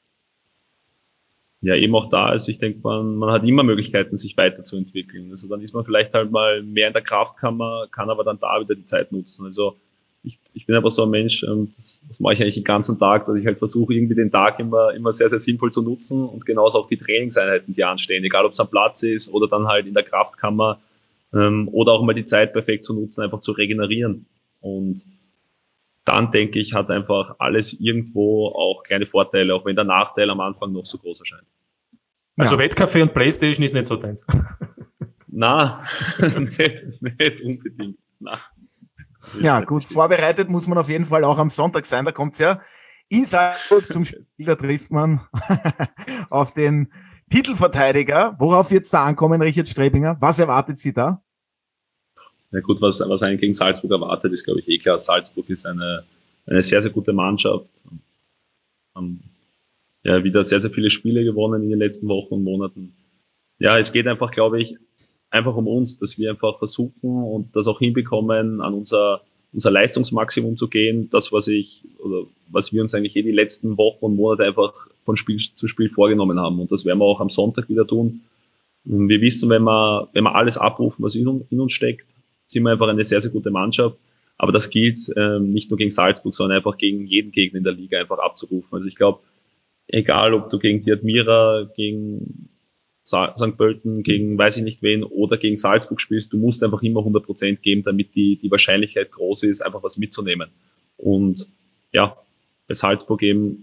Speaker 3: Ja, eben auch da. Also ich denke, man, man hat immer Möglichkeiten, sich weiterzuentwickeln. Also dann ist man vielleicht halt mal mehr in der Kraftkammer, kann aber dann da wieder die Zeit nutzen. Also ich, ich bin einfach so ein Mensch, das, das mache ich eigentlich den ganzen Tag, dass ich halt versuche, irgendwie den Tag immer, immer sehr, sehr sinnvoll zu nutzen und genauso auch die Trainingseinheiten, die anstehen, egal ob es am Platz ist oder dann halt in der Kraftkammer ähm, oder auch mal die Zeit perfekt zu nutzen, einfach zu regenerieren. Und dann denke ich, hat einfach alles irgendwo auch kleine Vorteile, auch wenn der Nachteil am Anfang noch so groß erscheint.
Speaker 5: Also
Speaker 1: ja.
Speaker 5: Wettkaffee und Playstation ist nicht so deins.
Speaker 3: Na, nicht, nicht unbedingt. Na.
Speaker 1: Ja, gut, vorbereitet muss man auf jeden Fall auch am Sonntag sein. Da kommt's ja in Salzburg zum Spiel, da trifft man auf den Titelverteidiger. Worauf wird's da ankommen, Richard Strebinger? Was erwartet Sie da?
Speaker 3: Na gut, was, was einen gegen Salzburg erwartet, ist, glaube ich, eh klar. Salzburg ist eine, eine sehr, sehr gute Mannschaft. Haben ja wieder sehr, sehr viele Spiele gewonnen in den letzten Wochen und Monaten. Ja, es geht einfach, glaube ich, einfach um uns, dass wir einfach versuchen und das auch hinbekommen, an unser, unser Leistungsmaximum zu gehen. Das, was ich, oder was wir uns eigentlich eh die letzten Wochen und Monate einfach von Spiel zu Spiel vorgenommen haben. Und das werden wir auch am Sonntag wieder tun. Und wir wissen, wenn wir, wenn wir alles abrufen, was in, in uns steckt, sind wir einfach eine sehr, sehr gute Mannschaft. Aber das gilt ähm, nicht nur gegen Salzburg, sondern einfach gegen jeden Gegner in der Liga einfach abzurufen. Also ich glaube, egal ob du gegen die Admira, gegen Sankt Pölten, gegen weiß ich nicht wen oder gegen Salzburg spielst, du musst einfach immer hundert Prozent geben, damit die, die Wahrscheinlichkeit groß ist, einfach was mitzunehmen. Und ja, bei Salzburg eben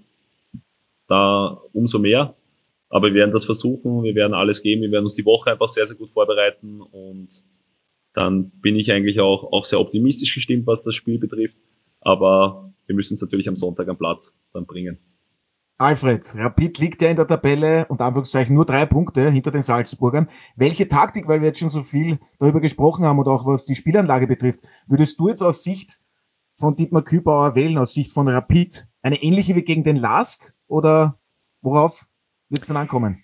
Speaker 3: da umso mehr. Aber wir werden das versuchen, wir werden alles geben, wir werden uns die Woche einfach sehr, sehr gut vorbereiten und dann bin ich eigentlich auch, auch sehr optimistisch gestimmt, was das Spiel betrifft. Aber wir müssen es natürlich am Sonntag am Platz dann bringen.
Speaker 1: Alfred, Rapid liegt ja in der Tabelle und Anführungszeichen nur drei Punkte hinter den Salzburgern. Welche Taktik, weil wir jetzt schon so viel darüber gesprochen haben und auch was die Spielanlage betrifft, würdest du jetzt aus Sicht von Dietmar Kübauer wählen, aus Sicht von Rapid, eine ähnliche wie gegen den LASK oder worauf wird es dann ankommen?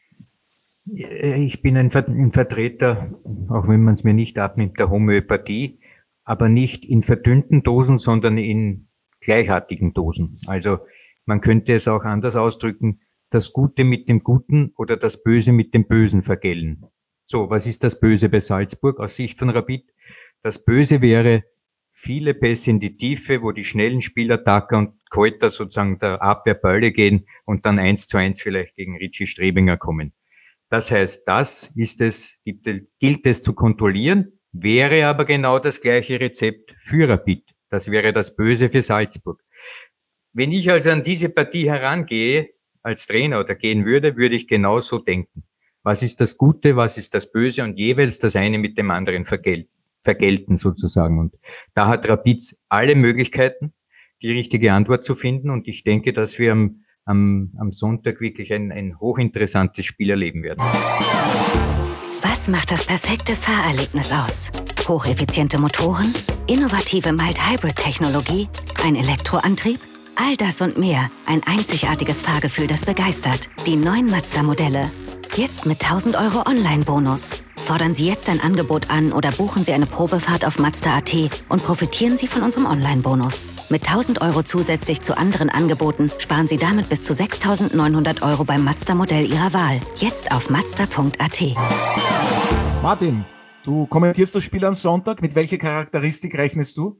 Speaker 4: Ich bin ein Vertreter, auch wenn man es mir nicht abnimmt, der Homöopathie, aber nicht in verdünnten Dosen, sondern in gleichartigen Dosen. Also man könnte es auch anders ausdrücken, das Gute mit dem Guten oder das Böse mit dem Bösen vergällen. So, was ist das Böse bei Salzburg aus Sicht von Rapid? Das Böse wäre viele Pässe in die Tiefe, wo die schnellen Spieler Tacker und Keuter sozusagen der Abwehr Bälle gehen und dann eins zu eins vielleicht gegen Richie Strebinger kommen. Das heißt, das ist es, gilt es zu kontrollieren, wäre aber genau das gleiche Rezept für Rapid. Das wäre das Böse für Salzburg. Wenn ich also an diese Partie herangehe, als Trainer oder gehen würde, würde ich genau so denken. Was ist das Gute, was ist das Böse und jeweils das eine mit dem anderen vergelten, vergelten sozusagen. Und da hat Rapid alle Möglichkeiten. die richtige Antwort zu finden. Und ich denke, dass wir am, am, am Sonntag wirklich ein, ein hochinteressantes Spiel erleben werden.
Speaker 6: Was macht das perfekte Fahrerlebnis aus? Hocheffiziente Motoren, innovative Mild-Hybrid-Technologie, ein Elektroantrieb? All das und mehr. Ein einzigartiges Fahrgefühl, das begeistert. Die neuen Mazda-Modelle. Jetzt mit tausend Euro Online-Bonus. Fordern Sie jetzt ein Angebot an oder buchen Sie eine Probefahrt auf Mazda Punkt a t und profitieren Sie von unserem Online-Bonus. Mit tausend Euro zusätzlich zu anderen Angeboten sparen Sie damit bis zu sechstausendneunhundert Euro beim Mazda-Modell Ihrer Wahl. Jetzt auf Mazda Punkt a t.
Speaker 1: Martin, du kommentierst das Spiel am Sonntag. Mit welcher Charakteristik rechnest du?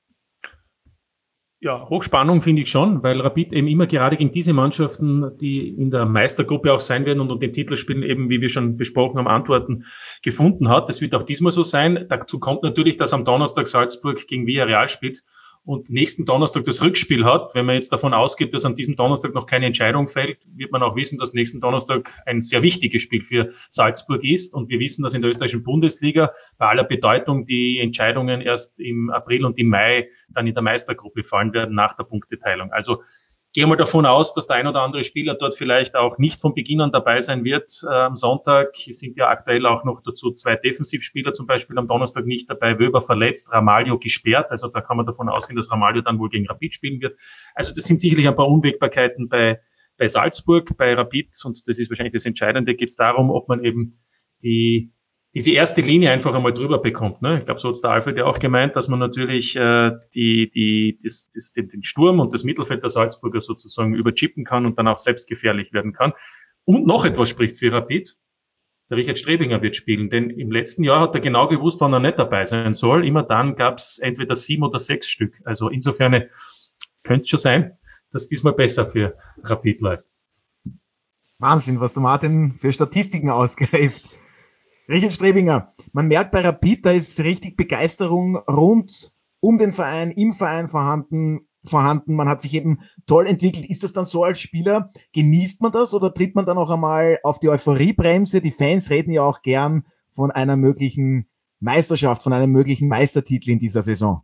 Speaker 5: Ja, Hochspannung finde ich schon, weil Rapid eben immer gerade gegen diese Mannschaften, die in der Meistergruppe auch sein werden und um den Titel spielen, eben, wie wir schon besprochen haben, Antworten gefunden hat. Das wird auch diesmal so sein. Dazu kommt natürlich, dass am Donnerstag Salzburg gegen Villarreal spielt und nächsten Donnerstag das Rückspiel hat. Wenn man jetzt davon ausgeht, dass an diesem Donnerstag noch keine Entscheidung fällt, wird man auch wissen, dass nächsten Donnerstag ein sehr wichtiges Spiel für Salzburg ist. Und wir wissen, dass in der österreichischen Bundesliga bei aller Bedeutung die Entscheidungen erst im April und im Mai dann in der Meistergruppe fallen werden nach der Punkteteilung. Also gehe mal davon aus, dass der ein oder andere Spieler dort vielleicht auch nicht von Beginn an dabei sein wird äh, am Sonntag. Es sind ja aktuell auch noch dazu zwei Defensivspieler zum Beispiel am Donnerstag nicht dabei. Wöber verletzt, Ramalho gesperrt. Also da kann man davon ausgehen, dass Ramalho dann wohl gegen Rapid spielen wird. Also das sind sicherlich ein paar Unwägbarkeiten bei, bei Salzburg, bei Rapid. Und das ist wahrscheinlich das Entscheidende. Geht es darum, ob man eben die diese erste Linie einfach einmal drüber bekommt. Ne? Ich glaube, so hat es der Alfred ja auch gemeint, dass man natürlich äh, die, die, das, das, den Sturm und das Mittelfeld der Salzburger sozusagen überchippen kann und dann auch selbst gefährlich werden kann. Und noch etwas spricht für Rapid. Der Richard Strebinger wird spielen, denn im letzten Jahr hat er genau gewusst, wann er nicht dabei sein soll. Immer dann gab es entweder sieben oder sechs Stück. Also insofern könnte es schon sein, dass diesmal besser für Rapid läuft.
Speaker 1: Wahnsinn, was der Martin für Statistiken ausgräbt. Richard Strebinger, man merkt bei Rapid, da ist richtig Begeisterung rund um den Verein, im Verein vorhanden, vorhanden. Man hat sich eben toll entwickelt. Ist das dann so als Spieler? Genießt man das oder tritt man dann auch einmal auf die Euphoriebremse? Die Fans reden ja auch gern von einer möglichen Meisterschaft, von einem möglichen Meistertitel in dieser Saison.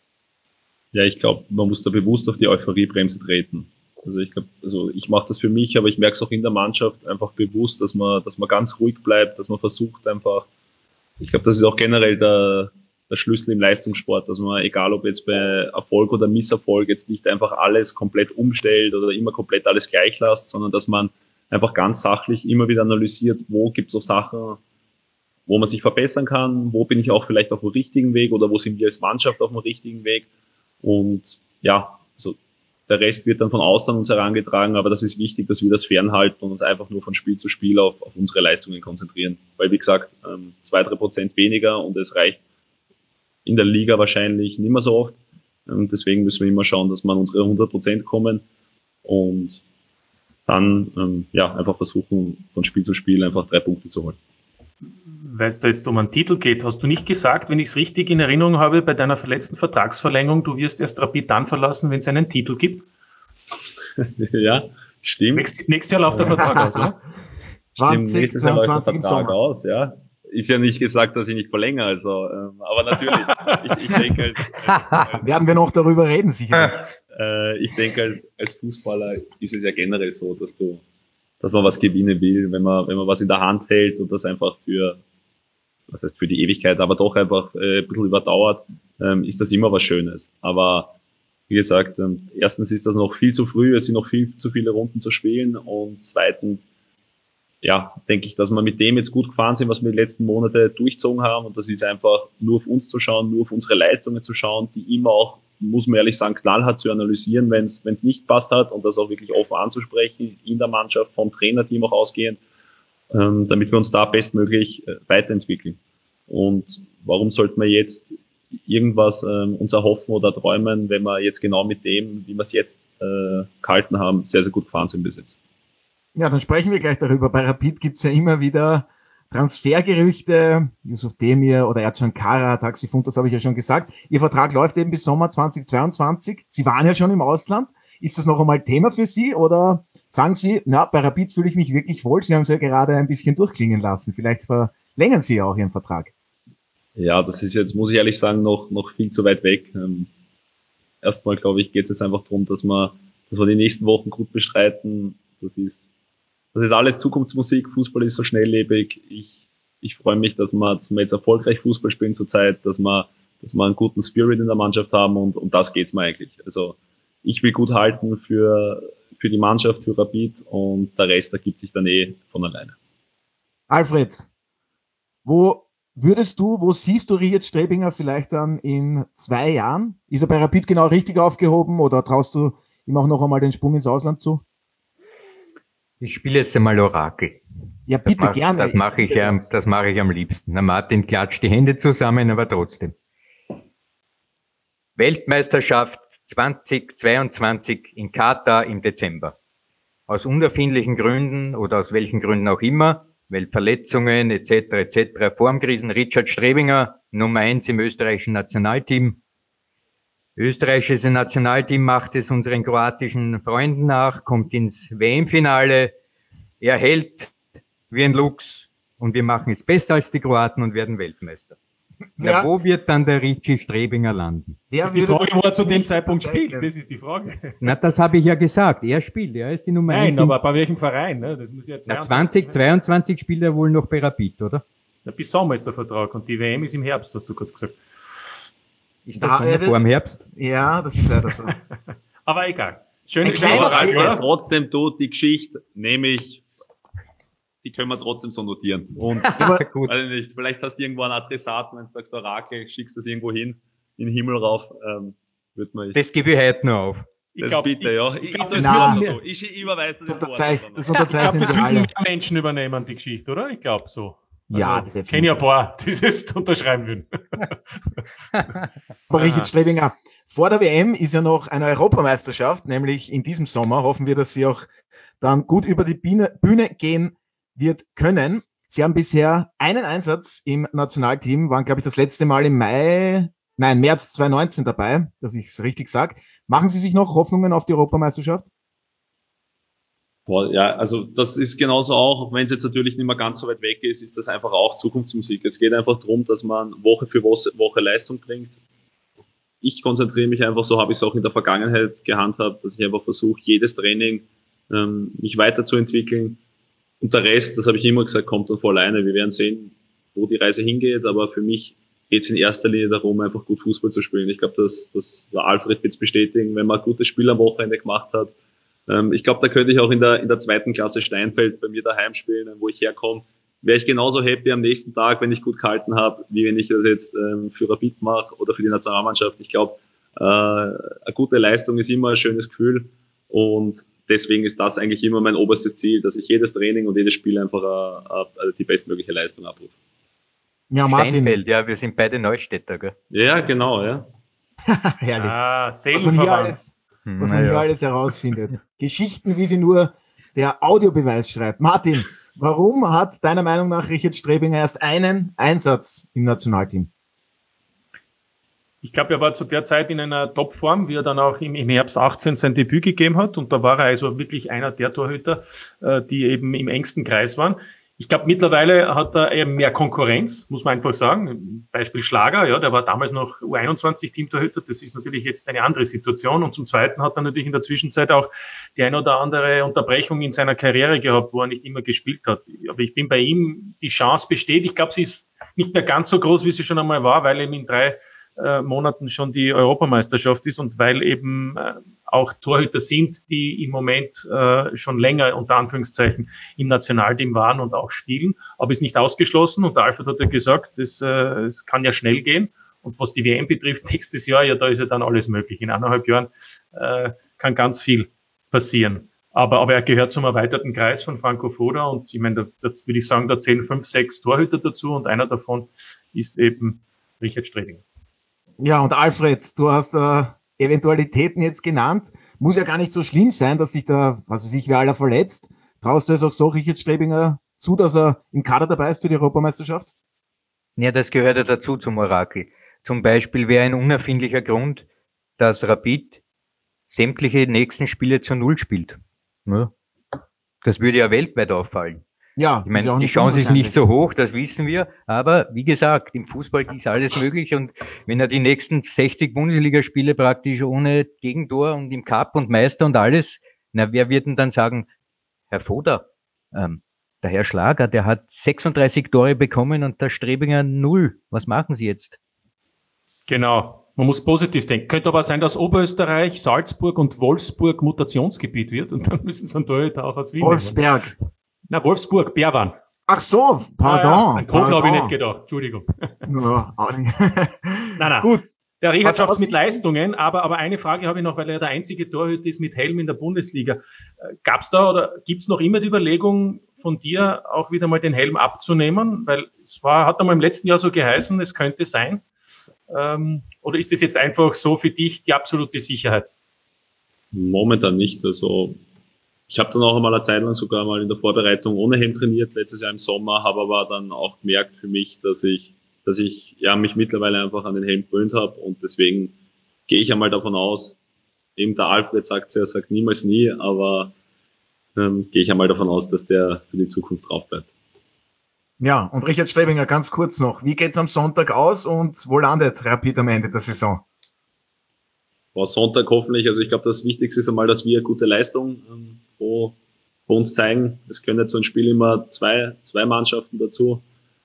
Speaker 3: Ja, ich glaube, man muss da bewusst auf die Euphoriebremse treten. Also ich glaube, also ich mache das für mich, aber ich merke es auch in der Mannschaft einfach bewusst, dass man, dass man ganz ruhig bleibt, dass man versucht einfach, ich glaube, das ist auch generell der, der Schlüssel im Leistungssport, dass man, egal ob jetzt bei Erfolg oder Misserfolg, jetzt nicht einfach alles komplett umstellt oder immer komplett alles gleich lässt, sondern dass man einfach ganz sachlich immer wieder analysiert, wo gibt es auch Sachen, wo man sich verbessern kann, wo bin ich auch vielleicht auf dem richtigen Weg oder wo sind wir als Mannschaft auf dem richtigen Weg. Und ja, also der Rest wird dann von außen an uns herangetragen, aber das ist wichtig, dass wir das fernhalten und uns einfach nur von Spiel zu Spiel auf, auf unsere Leistungen konzentrieren. Weil, wie gesagt, ähm, zwei, drei Prozent weniger und es reicht in der Liga wahrscheinlich nicht mehr so oft. Ähm, deswegen müssen wir immer schauen, dass wir an unsere hundert Prozent kommen und dann ähm, ja einfach versuchen, von Spiel zu Spiel einfach drei Punkte zu holen.
Speaker 5: Weil es da jetzt um einen Titel geht, hast du nicht gesagt, wenn ich es richtig in Erinnerung habe, bei deiner verletzten Vertragsverlängerung, du wirst erst Rapid dann verlassen, wenn es einen Titel gibt?
Speaker 3: Ja, stimmt.
Speaker 5: Nächstes, nächstes Jahr läuft der Vertrag aus, oder?
Speaker 3: zwanzig zweiundzwanzig im Sommer aus, ja. Ist ja nicht gesagt, dass ich nicht verlängere, also, ähm, aber natürlich. ich, ich denke halt, als,
Speaker 1: werden wir noch darüber reden, sicherlich.
Speaker 3: Äh, ich denke, als, als Fußballer ist es ja generell so, dass du, dass man was gewinnen will, wenn man, wenn man was in der Hand hält und das einfach für, was heißt für die Ewigkeit, aber doch einfach äh, ein bisschen überdauert, ähm, ist das immer was Schönes. Aber wie gesagt, ähm, erstens ist das noch viel zu früh, es sind noch viel zu viele Runden zu spielen und zweitens, ja, denke ich, dass wir mit dem jetzt gut gefahren sind, was wir die letzten Monate durchzogen haben und das ist einfach nur auf uns zu schauen, nur auf unsere Leistungen zu schauen, die immer auch, muss man ehrlich sagen, knallhart zu analysieren, wenn es wenn es nicht passt hat und das auch wirklich offen anzusprechen in der Mannschaft, vom Trainerteam auch ausgehend, ähm, damit wir uns da bestmöglich äh, weiterentwickeln. Und warum sollten wir jetzt irgendwas ähm, uns erhoffen oder träumen, wenn wir jetzt genau mit dem, wie wir es jetzt äh, gehalten haben, sehr, sehr gut gefahren sind bis jetzt.
Speaker 1: Ja, dann sprechen wir gleich darüber. Bei Rapid gibt's ja immer wieder Transfergerüchte, Yusuf Demir oder Ercan Kara, Taxi Fund, das habe ich ja schon gesagt. Ihr Vertrag läuft eben bis Sommer zweitausendzweiundzwanzig. Sie waren ja schon im Ausland. Ist das noch einmal Thema für Sie oder sagen Sie, na, bei Rapid fühle ich mich wirklich wohl? Sie haben es ja gerade ein bisschen durchklingen lassen. Vielleicht verlängern Sie ja auch Ihren Vertrag.
Speaker 3: Ja, das ist jetzt, muss ich ehrlich sagen, noch, noch viel zu weit weg. erstmal, glaube ich, geht es jetzt einfach darum, dass wir, dass wir die nächsten Wochen gut bestreiten. Das ist, das ist alles Zukunftsmusik. Fußball ist so schnelllebig. Ich, ich freue mich, dass wir, dass wir jetzt erfolgreich Fußball spielen zurzeit, dass wir, dass wir einen guten Spirit in der Mannschaft haben und um das geht's mir eigentlich. Also ich will gut halten für, für die Mannschaft, für Rapid und der Rest ergibt sich dann eh von alleine.
Speaker 1: Alfred, wo würdest du, wo siehst du Richard Strebinger vielleicht dann in zwei Jahren? Ist er bei Rapid genau richtig aufgehoben oder traust du ihm auch noch einmal den Sprung ins Ausland zu?
Speaker 4: Ich spiele jetzt einmal Orakel.
Speaker 1: Ja, bitte,
Speaker 4: das mach,
Speaker 1: gerne.
Speaker 4: Das mache ich, am, das mache ich am liebsten. Na, Martin klatscht die Hände zusammen, aber trotzdem. Weltmeisterschaft zweitausendzweiundzwanzig in Katar im Dezember. Aus unerfindlichen Gründen oder aus welchen Gründen auch immer, weil Verletzungen et cetera et cetera, Formkrisen, Richard Strebinger, Nummer eins im österreichischen Nationalteam. Österreichische Nationalteam macht es unseren kroatischen Freunden nach, kommt ins W M-Finale, er hält wie ein Luchs und wir machen es besser als die Kroaten und werden Weltmeister. Ja. Na, wo wird dann der Richie Strebinger landen?
Speaker 5: Der ist die Frage, wo er zu dem Zeitpunkt spielt, das ist die Frage.
Speaker 4: Na, das habe ich ja gesagt, er spielt, er ist die Nummer
Speaker 5: Nein,
Speaker 4: eins.
Speaker 5: Nein, aber bei welchem Verein? Ne? Das muss jetzt
Speaker 4: Na, zweitausendzweiundzwanzig spielt er wohl noch bei Rapid, oder?
Speaker 5: Na, bis Sommer ist der Vertrag und die W M ist im Herbst, hast du gerade gesagt.
Speaker 4: Ist das da, vor dem Herbst?
Speaker 1: Ja, das ist leider so.
Speaker 5: Aber egal. Schöne
Speaker 3: Frage. Trotzdem, du, die Geschichte nehme ich, die können wir trotzdem so notieren. Und gut. Also nicht, vielleicht hast du irgendwo einen Adressaten, wenn du sagst Orakel, schickst das irgendwo hin, in den Himmel rauf, ähm, wird man.
Speaker 4: Das gebe ich heute noch auf.
Speaker 3: Das glaub, bitte, ich, ja. Ich,
Speaker 5: ich, glaub,
Speaker 3: das
Speaker 5: das
Speaker 3: so. ich, ich überweise das.
Speaker 1: Das unterzeichnet, das
Speaker 5: unterzeichnet ich glaube, das würden mehr Menschen übernehmen, die Geschichte, oder? Ich glaube so. Also,
Speaker 1: ja,
Speaker 5: ich kenne ja ein paar, die das unterschreiben würden.
Speaker 1: Aber Richard Strebinger, vor der W M ist ja noch eine Europameisterschaft, nämlich in diesem Sommer. Hoffen wir, dass sie auch dann gut über die Bühne, Bühne gehen wird können. Sie haben bisher einen Einsatz im Nationalteam, waren, glaube ich, das letzte Mal im Mai, nein, März zwanzig neunzehn dabei, dass ich es richtig sage. Machen Sie sich noch Hoffnungen auf die Europameisterschaft?
Speaker 3: Boah, ja, also das ist genauso auch, wenn es jetzt natürlich nicht mehr ganz so weit weg ist, ist das einfach auch Zukunftsmusik. Es geht einfach darum, dass man Woche für Woche Leistung bringt. Ich konzentriere mich einfach, so habe ich es auch in der Vergangenheit gehandhabt, dass ich einfach versuche, jedes Training ähm, mich weiterzuentwickeln. Und der Rest, das habe ich immer gesagt, kommt dann von alleine. Wir werden sehen, wo die Reise hingeht, aber für mich geht es in erster Linie darum, einfach gut Fußball zu spielen. Ich glaube, dass das der Alfred wird es bestätigen, wenn man ein gutes Spiel am Wochenende gemacht hat. Ähm, ich glaube, da könnte ich auch in der in der zweiten Klasse Steinfeld bei mir daheim spielen, wo ich herkomme. Wäre ich genauso happy am nächsten Tag, wenn ich gut gehalten habe, wie wenn ich das jetzt ähm, für Rapid mache oder für die Nationalmannschaft. Ich glaube, äh, eine gute Leistung ist immer ein schönes Gefühl und deswegen ist das eigentlich immer mein oberstes Ziel, dass ich jedes Training und jedes Spiel einfach äh, äh, die bestmögliche Leistung abrufe.
Speaker 4: Ja, Martin. Steinfeld, ja, wir sind beide Neustädter, gell?
Speaker 3: Ja, genau, ja.
Speaker 1: Herrlich.
Speaker 5: Ah,
Speaker 1: was man hier alles, was man
Speaker 4: hm,
Speaker 1: hier
Speaker 4: ja.
Speaker 1: alles herausfindet. Geschichten, wie sie nur der Audiobeweis schreibt. Martin, warum hat deiner Meinung nach Richard Strebinger erst einen Einsatz im Nationalteam?
Speaker 5: Ich glaube, er war zu der Zeit in einer Topform, wie er dann auch im, im Herbst achtzehn sein Debüt gegeben hat. Und da war er also wirklich einer der Torhüter, äh, die eben im engsten Kreis waren. Ich glaube, mittlerweile hat er eher mehr Konkurrenz, muss man einfach sagen. Beispiel Schlager, ja, der war damals noch U einundzwanzig Teamtorhüter. Das ist natürlich jetzt eine andere Situation. Und zum Zweiten hat er natürlich in der Zwischenzeit auch die ein oder andere Unterbrechung in seiner Karriere gehabt, wo er nicht immer gespielt hat. Aber ich bin bei ihm, die Chance besteht. Ich glaube, sie ist nicht mehr ganz so groß, wie sie schon einmal war, weil eben in drei äh, Monaten schon die Europameisterschaft ist und weil eben äh, auch Torhüter sind, die im Moment äh, schon länger unter Anführungszeichen im Nationalteam waren und auch spielen, aber ist nicht ausgeschlossen und der Alfred hat ja gesagt, es, äh, es kann ja schnell gehen und was die W M betrifft, nächstes Jahr, ja, da ist ja dann alles möglich. In eineinhalb Jahren äh, kann ganz viel passieren. Aber, aber er gehört zum erweiterten Kreis von Franco Foda und ich meine, da, da würde ich sagen, da zählen fünf, sechs Torhüter dazu und einer davon ist eben Richard Strebinger.
Speaker 1: Ja, und Alfred, du hast äh, Eventualitäten jetzt genannt. Muss ja gar nicht so schlimm sein, dass sich da, was weiß ich, wer aller verletzt. Traust du es auch so Richard Strebinger zu, dass er im Kader dabei ist für die Europameisterschaft?
Speaker 4: Ja, das gehört ja dazu zum Orakel. Zum Beispiel wäre ein unerfindlicher Grund, dass Rapid sämtliche nächsten Spiele zu Null spielt. Ja. Das würde ja weltweit auffallen.
Speaker 1: Ja,
Speaker 4: Ich meine,
Speaker 1: ja
Speaker 4: die Chance ist nicht so hoch, das wissen wir, aber wie gesagt, im Fußball ist alles möglich und wenn er die nächsten sechzig Bundesligaspiele praktisch ohne Gegentor und im Cup und Meister und alles, na, wer wird denn dann sagen, Herr Voder, ähm, der Herr Schlager, der hat sechsunddreißig Tore bekommen und der Strebinger null. Was machen Sie jetzt?
Speaker 5: Genau. Man muss positiv denken. Könnte aber sein, dass Oberösterreich, Salzburg und Wolfsburg Mutationsgebiet wird und dann müssen sie einen Torhüter auch aus Wien
Speaker 1: Wolfsberg.
Speaker 5: nehmen. Na, Wolfsburg, Bärwan.
Speaker 1: Ach so, pardon.
Speaker 5: Ja, ja. An Kofler habe ich
Speaker 1: pardon.
Speaker 5: nicht gedacht. Entschuldigung.
Speaker 1: Ja, auch nicht.
Speaker 5: Nein, nein.
Speaker 1: Gut.
Speaker 5: Der Richard
Speaker 1: Was
Speaker 5: schafft es
Speaker 1: aus-
Speaker 5: mit Leistungen, aber, aber eine Frage habe ich noch, weil er der einzige Torhüter ist mit Helm in der Bundesliga. Äh, Gab's da oder gibt's noch immer die Überlegung von dir, auch wieder mal den Helm abzunehmen? Weil es war, hat einmal im letzten Jahr so geheißen, es könnte sein. Ähm, oder ist das jetzt einfach so für dich die absolute Sicherheit?
Speaker 3: Momentan nicht. Also ich habe dann auch einmal eine Zeit lang sogar mal in der Vorbereitung ohne Helm trainiert, letztes Jahr im Sommer, habe aber dann auch gemerkt für mich, dass ich, dass ich ja mich mittlerweile einfach an den Helm gewöhnt habe und deswegen gehe ich einmal davon aus, eben der Alfred sagt er sagt niemals nie, aber ähm, gehe ich einmal davon aus, dass der für die Zukunft drauf bleibt.
Speaker 1: Ja, und Richard Strebinger, ganz kurz noch. Wie geht's am Sonntag aus und wo landet Rapid am Ende der Saison?
Speaker 3: War Sonntag hoffentlich, also ich glaube, das Wichtigste ist einmal, dass wir gute Leistung ähm, pro, pro uns zeigen. Es können jetzt so ein Spiel immer zwei, zwei Mannschaften dazu.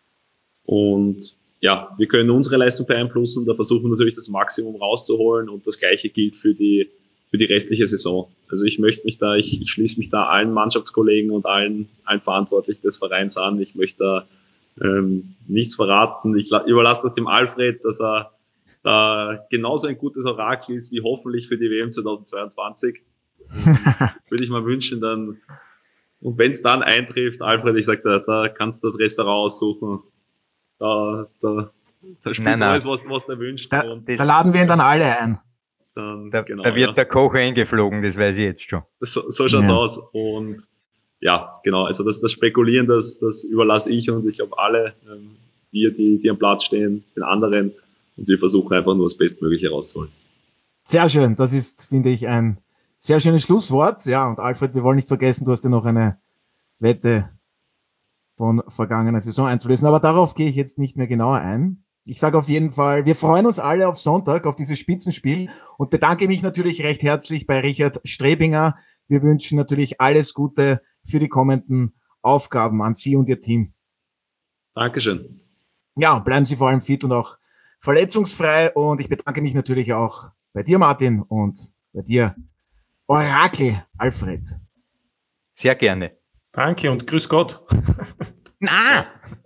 Speaker 3: Und ja, wir können unsere Leistung beeinflussen, da versuchen wir natürlich das Maximum rauszuholen und das Gleiche gilt für die, für die restliche Saison. Also ich möchte mich da, ich, ich schließe mich da allen Mannschaftskollegen und allen, allen Verantwortlichen des Vereins an. Ich möchte da ähm, nichts verraten. Ich la- überlasse das dem Alfred, dass er da genauso ein gutes Orakel ist wie hoffentlich für die W M zweitausendzweiundzwanzig. Würde ich mal wünschen, dann, und wenn es dann eintrifft, Alfred, ich sag, da, da kannst du das Restaurant aussuchen. Da, da, da spielst
Speaker 4: Nein, nein.
Speaker 3: alles, was, was du wünschst.
Speaker 1: Da,
Speaker 3: und
Speaker 1: da laden wir ihn dann alle ein.
Speaker 3: dann,
Speaker 4: Da,
Speaker 3: genau,
Speaker 4: da wird
Speaker 3: ja.
Speaker 4: der Koch eingeflogen, das weiß ich jetzt schon.
Speaker 3: So, so schaut's
Speaker 1: Ja.
Speaker 3: aus. Und ja, genau, also das, das Spekulieren, das, das überlasse ich und ich glaube alle, ähm, wir, die, die am Platz stehen, den anderen. Und wir versuchen einfach nur das Bestmögliche rauszuholen.
Speaker 1: Sehr schön. Das ist, finde ich, ein sehr schönes Schlusswort. Ja, und Alfred, wir wollen nicht vergessen, du hast ja noch eine Wette von vergangener Saison einzulösen. Aber darauf gehe ich jetzt nicht mehr genauer ein. Ich sage auf jeden Fall, wir freuen uns alle auf Sonntag, auf dieses Spitzenspiel und bedanke mich natürlich recht herzlich bei Richard Strebinger. Wir wünschen natürlich alles Gute für die kommenden Aufgaben an Sie und Ihr Team.
Speaker 3: Dankeschön.
Speaker 1: Ja, bleiben Sie vor allem fit und auch verletzungsfrei und ich bedanke mich natürlich auch bei dir, Martin, und bei dir, Orakel Alfred.
Speaker 4: Sehr gerne.
Speaker 5: Danke und grüß Gott.
Speaker 4: Na!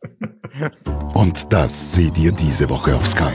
Speaker 2: Und das seht ihr diese Woche auf Sky.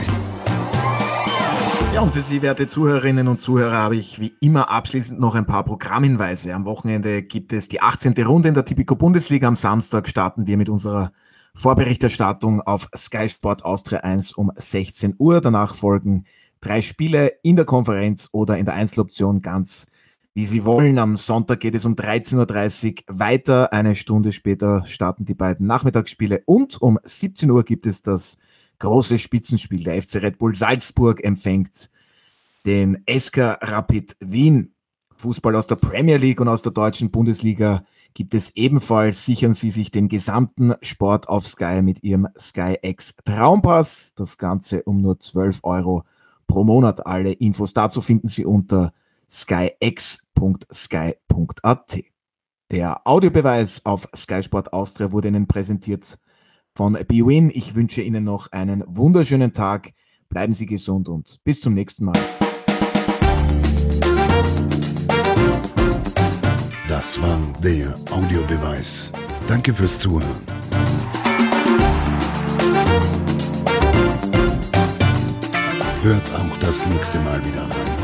Speaker 1: Ja, und für Sie, werte Zuhörerinnen und Zuhörer, habe ich wie immer abschließend noch ein paar Programmhinweise. Am Wochenende gibt es die achtzehnte Runde in der Tipico Bundesliga. Am Samstag starten wir mit unserer Vorberichterstattung auf Sky Sport Austria eins um sechzehn Uhr. Danach folgen drei Spiele in der Konferenz oder in der Einzeloption, ganz wie Sie wollen. Am Sonntag geht es um dreizehn Uhr dreißig weiter. Eine Stunde später starten die beiden Nachmittagsspiele und um siebzehn Uhr gibt es das große Spitzenspiel. Der F C Red Bull Salzburg empfängt den S K Rapid Wien. Fußball aus der Premier League und aus der deutschen Bundesliga gibt es ebenfalls. Sichern Sie sich den gesamten Sport auf Sky mit Ihrem Sky X Traumpass. Das Ganze um nur zwölf Euro pro Monat. Alle Infos dazu finden Sie unter skyx punkt sky punkt at. Der Audiobeweis auf Sky Sport Austria wurde Ihnen präsentiert von bwin. Ich wünsche Ihnen noch einen wunderschönen Tag. Bleiben Sie gesund und bis zum nächsten Mal.
Speaker 2: Das war der Audiobeweis. Danke fürs Zuhören. Hört auch das nächste Mal wieder rein.